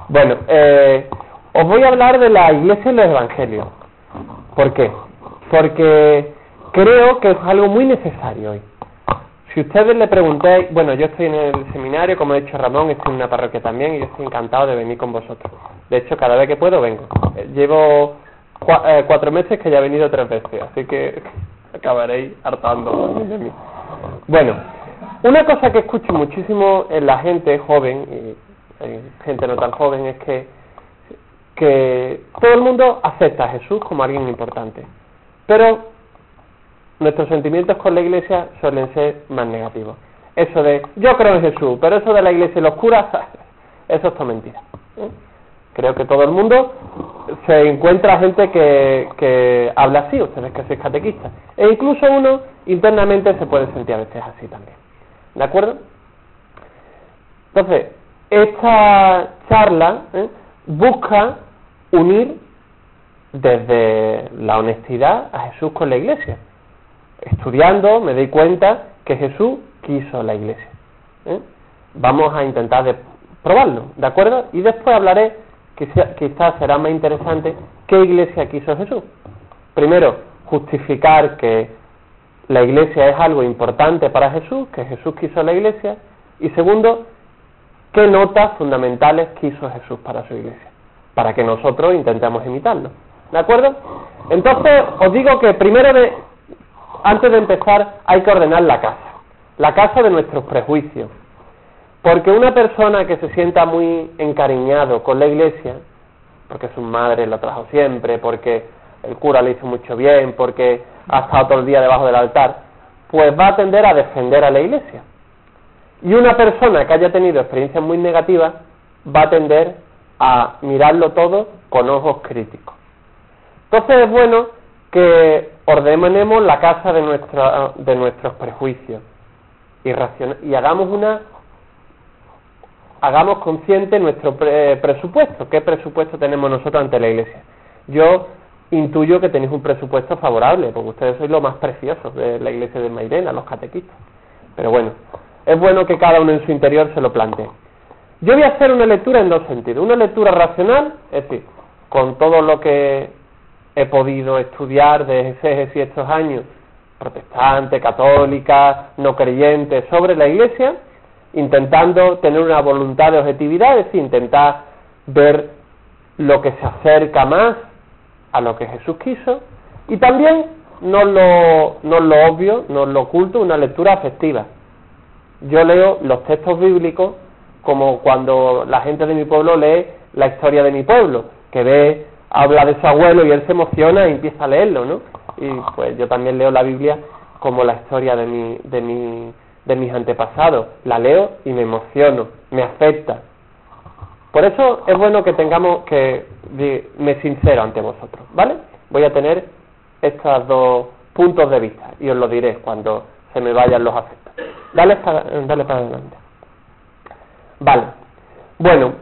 Bueno, os voy a hablar de la Iglesia y los Evangelios. ¿Por qué? Porque creo que es algo muy necesario hoy. Si ustedes le preguntáis, bueno, yo estoy en el seminario, como ha dicho Ramón, estoy en una parroquia también y yo estoy encantado de venir con vosotros. De hecho, cada vez que puedo vengo. Llevo 4 meses que ya he venido 3 veces, así que acabaréis hartando de mí. Bueno, una cosa que escucho muchísimo en la gente joven y gente no tan joven es que todo el mundo acepta a Jesús como alguien importante, pero nuestros sentimientos con la Iglesia suelen ser más negativos. Eso de, yo creo en Jesús, pero eso de la Iglesia y los curas, eso es todo mentira. Creo que todo el mundo se encuentra gente que habla así, ustedes que sois catequistas, e incluso uno internamente se puede sentir a veces así también. ¿De acuerdo? Entonces, esta charla busca unir desde la honestidad a Jesús con la Iglesia. Estudiando me doy cuenta que Jesús quiso la Iglesia. Vamos a intentar probarlo, ¿de acuerdo? Y después hablaré, quizás será más interesante, qué Iglesia quiso Jesús. Primero, justificar que la Iglesia es algo importante para Jesús, que Jesús quiso la Iglesia. Y segundo, qué notas fundamentales quiso Jesús para su Iglesia, para que nosotros intentemos imitarlo. ¿De acuerdo? Entonces, os digo que antes de empezar hay que ordenar la casa de nuestros prejuicios, porque una persona que se sienta muy encariñado con la Iglesia, porque su madre lo trajo siempre, porque el cura le hizo mucho bien, porque ha estado todo el día debajo del altar, pues va a tender a defender a la Iglesia. Y una persona que haya tenido experiencias muy negativas va a tender a mirarlo todo con ojos críticos. Entonces es bueno que ordenemos la casa de nuestros prejuicios y hagamos consciente nuestro presupuesto. ¿Qué presupuesto tenemos nosotros ante la Iglesia? Yo intuyo que tenéis un presupuesto favorable, porque ustedes sois lo más preciosos de la Iglesia de Mairena, los catequistas. Pero bueno, es bueno que cada uno en su interior se lo plantee. Yo voy a hacer una lectura en 2 sentidos. Una lectura racional, es decir, con todo lo que he podido estudiar de exégesis estos años, protestante, católica, no creyente, sobre la Iglesia, intentando tener una voluntad de objetividad, es decir, intentar ver lo que se acerca más a lo que Jesús quiso, y también no lo obvio, no lo oculto, una lectura afectiva. Yo leo los textos bíblicos como cuando la gente de mi pueblo lee la historia de mi pueblo, que habla de su abuelo y él se emociona y empieza a leerlo, ¿no? Y pues yo también leo la Biblia como la historia de mis antepasados. La leo y me emociono, me afecta. Por eso es bueno que me sincero ante vosotros, ¿vale? Voy a tener estos 2 puntos de vista y os lo diré cuando se me vayan los afectos. Dale para adelante. Vale. Bueno,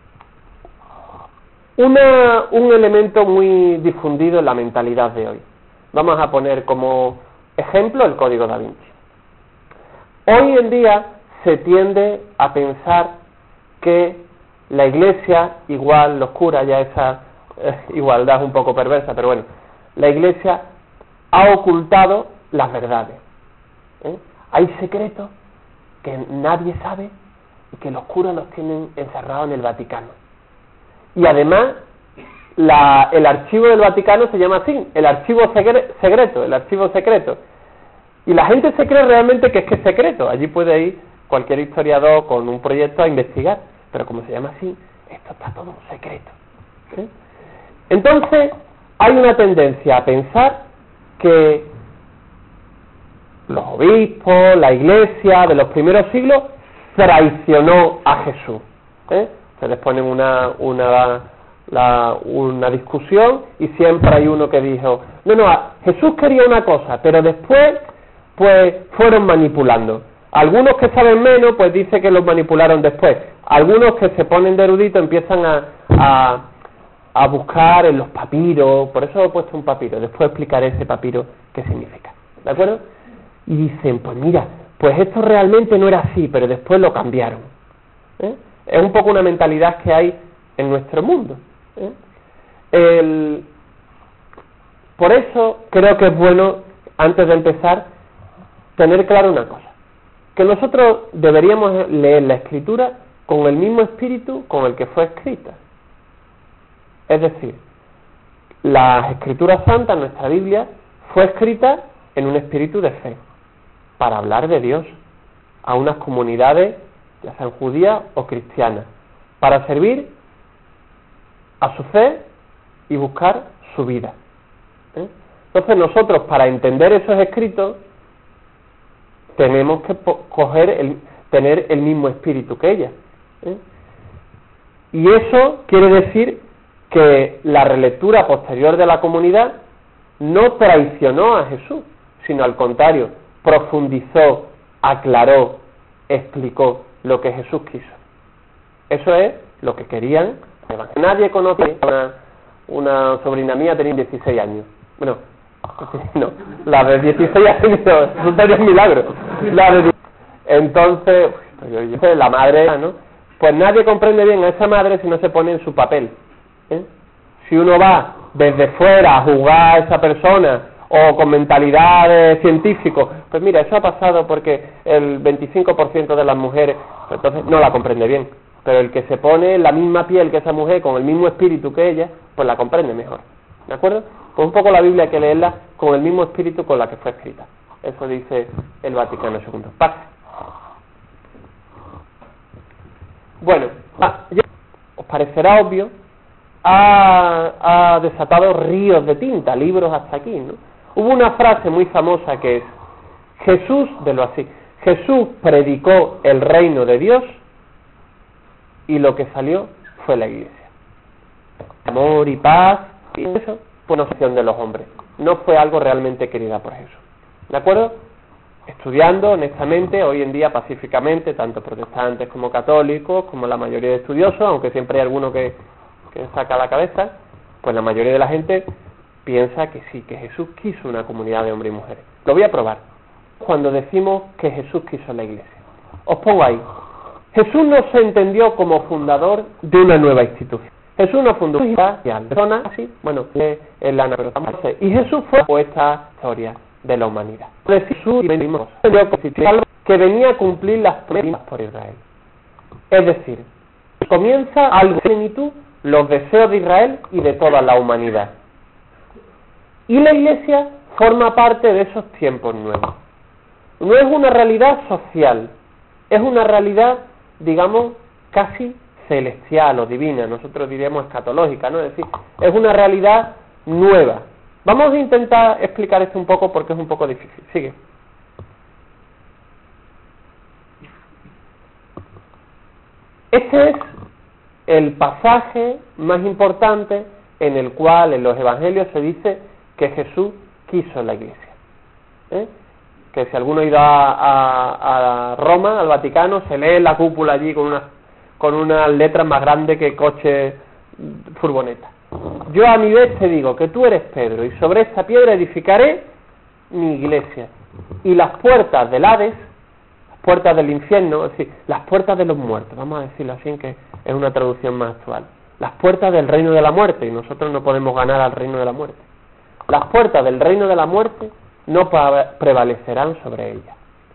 un elemento muy difundido en la mentalidad de hoy. Vamos a poner como ejemplo el Código Da Vinci. Hoy en día se tiende a pensar que la Iglesia, igual los curas, ya esa igualdad es un poco perversa, pero bueno, la Iglesia ha ocultado las verdades. Hay secretos que nadie sabe y que los curas los tienen encerrados en el Vaticano. Y además, el archivo del Vaticano se llama así, el archivo secreto. Y la gente se cree realmente que es secreto. Allí puede ir cualquier historiador con un proyecto a investigar, pero como se llama así, esto está todo secreto. ¿Sí? Entonces, hay una tendencia a pensar que los obispos, la Iglesia de los primeros siglos traicionó a Jesús. Se les ponen una discusión y siempre hay uno que dijo, no, Jesús quería una cosa, pero después pues fueron manipulando. Algunos que saben menos pues dicen que los manipularon después. Algunos que se ponen de erudito empiezan a buscar en los papiros, por eso he puesto un papiro, después explicaré ese papiro qué significa, ¿de acuerdo? Y dicen, pues mira, pues esto realmente no era así, pero después lo cambiaron. Es un poco una mentalidad que hay nuestro mundo. Por eso creo que es bueno, antes de empezar, tener claro una cosa, que nosotros deberíamos leer la Escritura con el mismo espíritu con el que fue escrita. Es decir, las Escrituras Santas, nuestra Biblia, fue escrita en un espíritu de fe, para hablar de Dios a unas comunidades, ya sean judías o cristianas, para servir a su fe y buscar su vida. Entonces nosotros, para entender esos escritos, tenemos que tener el mismo espíritu que ella. Y eso quiere decir que la relectura posterior de la comunidad no traicionó a Jesús, sino al contrario, profundizó, aclaró, explicó lo que Jesús quiso. Eso es lo que querían. Nadie conoce una sobrina mía, tenía 16 años. Bueno, no, la de 16 años, eso sería un milagro. Entonces, la madre, ¿no? Pues nadie comprende bien a esa madre si no se pone en su papel. Si uno va desde fuera a juzgar a esa persona o con mentalidad de científico, pues mira, eso ha pasado porque el 25% de las mujeres, pues entonces no la comprende bien. Pero el que se pone en la misma piel que esa mujer, con el mismo espíritu que ella, pues la comprende mejor. ¿De acuerdo? Pues un poco la Biblia hay que leerla con el mismo espíritu con la que fue escrita. Eso dice el Vaticano II. Pase. Bueno, os parecerá obvio, ha desatado ríos de tinta, libros hasta aquí, ¿no? Hubo una frase muy famosa que es: Jesús predicó el reino de Dios y lo que salió fue la iglesia. Amor y paz, y eso fue una opción de los hombres, no fue algo realmente querida por Jesús. ¿De acuerdo? Estudiando honestamente, hoy en día pacíficamente, tanto protestantes como católicos, como la mayoría de estudiosos, aunque siempre hay alguno que saca la cabeza, pues la mayoría de la gente piensa que sí, que Jesús quiso una comunidad de hombres y mujeres. Lo voy a probar. Cuando decimos que Jesús quiso la iglesia, os pongo ahí. Jesús no se entendió como fundador de una nueva institución. Jesús no fundó una persona así, bueno, en la naturaleza. Y Jesús fue esta historia de la humanidad. Jesús que venía a cumplir las promesas por Israel. Es decir, comienza algo de plenitud, los deseos de Israel y de toda la humanidad. Y la iglesia forma parte de esos tiempos nuevos. No es una realidad social, es una realidad, digamos, casi celestial o divina, nosotros diríamos escatológica, ¿no? Es decir, es una realidad nueva. Vamos a intentar explicar esto un poco porque es un poco difícil. Sigue. Este es el pasaje más importante en el cual en los evangelios se dice que Jesús quiso la iglesia. Que si alguno ha ido a Roma, al Vaticano, se lee la cúpula allí con unas letras más grandes que coche furgoneta. Yo a mi vez te digo que tú eres Pedro, y sobre esta piedra edificaré mi iglesia, y las puertas del Hades, las puertas del infierno, es decir, las puertas de los muertos, vamos a decirlo así, que es una traducción más actual, las puertas del reino de la muerte, y nosotros no podemos ganar al reino de la muerte, las puertas del reino de la muerte no prevalecerán sobre ella.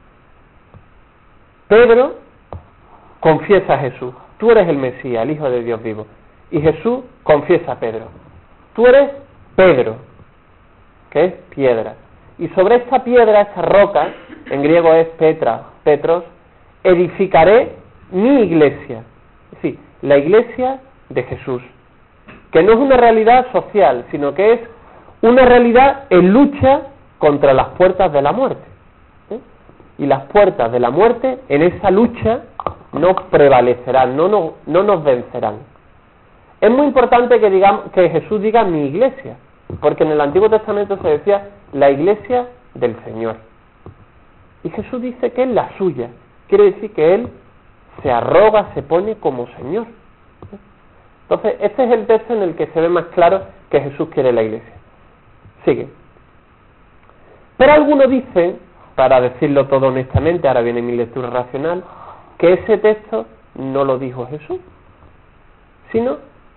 Pedro confiesa a Jesús: tú eres el Mesías, el Hijo de Dios vivo. Y Jesús confiesa a Pedro: tú eres Pedro, que es piedra. Y sobre esta piedra, esta roca, en griego es Petra, Petros, edificaré mi iglesia. Es decir, la iglesia de Jesús, que no es una realidad social, sino que es una realidad en lucha contra las puertas de la muerte. Y las puertas de la muerte en esa lucha no prevalecerán, no nos vencerán. Es muy importante que Jesús diga mi iglesia, porque en el Antiguo Testamento se decía la iglesia del Señor. Y Jesús dice que es la suya, quiere decir que Él se arroga, se pone como Señor. Entonces, este es el texto en el que se ve más claro que Jesús quiere la iglesia. Sigue. Pero algunos dicen, para decirlo todo honestamente, ahora viene mi lectura racional, que ese texto no lo dijo Jesús, sino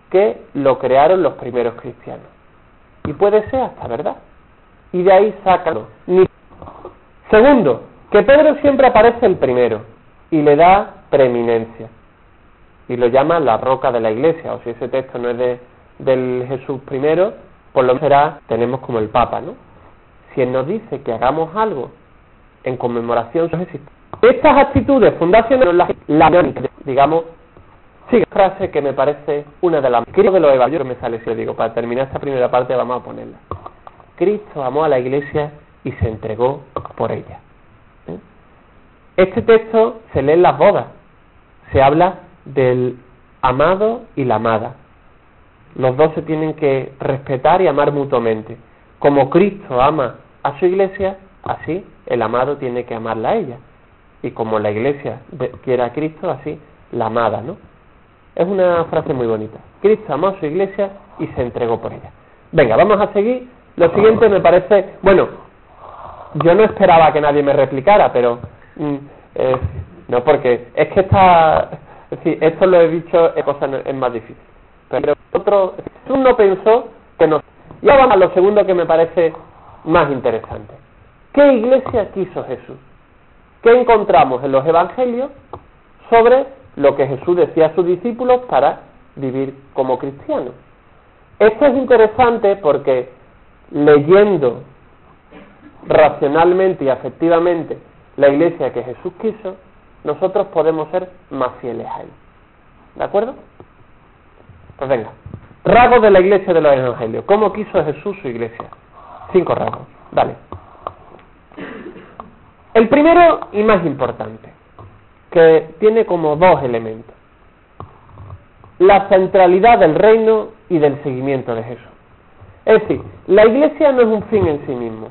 que lo crearon los primeros cristianos. Y puede ser hasta verdad. Y de ahí sácalo. Segundo, que Pedro siempre aparece el primero y le da preeminencia. Y lo llama la roca de la iglesia. O si ese texto no es del Jesús primero, por lo menos será, tenemos como el Papa, ¿no? Si él nos dice que hagamos algo en conmemoración, estas actitudes fundacionales, digamos, sigue frase que me parece una de las Cristo de los evangelios, me sale si lo digo, para terminar esta primera parte vamos a ponerla. Cristo amó a la iglesia y se entregó por ella. Este texto se lee en las bodas, se habla del amado y la amada. Los dos se tienen que respetar y amar mutuamente. Como Cristo ama a su iglesia, así el amado tiene que amarla a ella. Y como la iglesia quiere a Cristo, así la amada, ¿no? Es una frase muy bonita. Cristo amó a su iglesia y se entregó por ella. Venga, vamos a seguir. Lo siguiente me parece... Bueno, yo no esperaba que nadie me replicara, pero... no, porque es que es decir, esto lo he dicho, es más difícil. Pero uno pensó que no. Y ahora vamos a lo segundo que me parece más interesante. ¿Qué iglesia quiso Jesús? ¿Qué encontramos en los evangelios sobre lo que Jesús decía a sus discípulos para vivir como cristianos? Esto es interesante porque leyendo racionalmente y afectivamente la iglesia que Jesús quiso, nosotros podemos ser más fieles a él. ¿De acuerdo? Pues venga, rasgos de la iglesia de los evangelios. ¿Cómo quiso Jesús su iglesia? 5 rasgos. Dale. El primero y más importante, que tiene como 2 elementos: la centralidad del reino y del seguimiento de Jesús. Es decir, la iglesia no es un fin en sí mismo.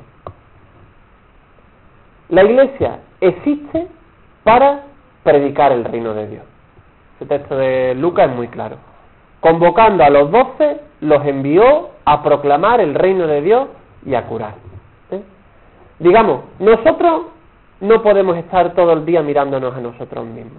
La iglesia existe para predicar el reino de Dios. Ese texto de Lucas es muy claro. Convocando a los 12, los envió a proclamar el reino de Dios y a curar. Digamos, nosotros no podemos estar todo el día mirándonos a nosotros mismos.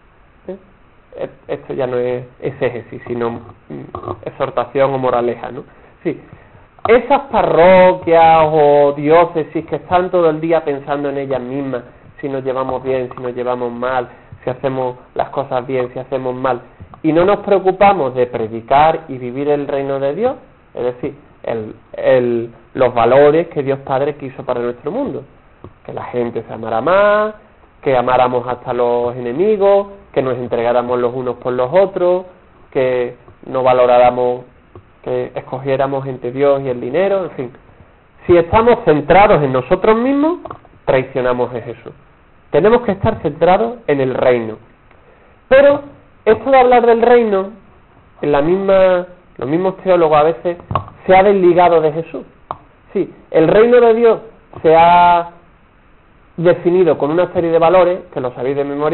Esto ya no es exégesis, sino exhortación o moraleja, ¿no? Sí. Esas parroquias o diócesis que están todo el día pensando en ellas mismas, si nos llevamos bien, si nos llevamos mal, si hacemos las cosas bien, si hacemos mal, y no nos preocupamos de predicar y vivir el reino de Dios, es decir, los valores que Dios Padre quiso para nuestro mundo, que la gente se amara más, que amáramos hasta los enemigos, que nos entregáramos los unos por los otros, que no valoráramos, que escogiéramos entre Dios y el dinero, en fin. Si estamos centrados en nosotros mismos, traicionamos a Jesús. Tenemos que estar centrados en el reino. Pero esto de hablar del reino, los mismos teólogos a veces se ha desligado de Jesús. Sí, el reino de Dios se ha definido con una serie de valores, que lo sabéis de memoria,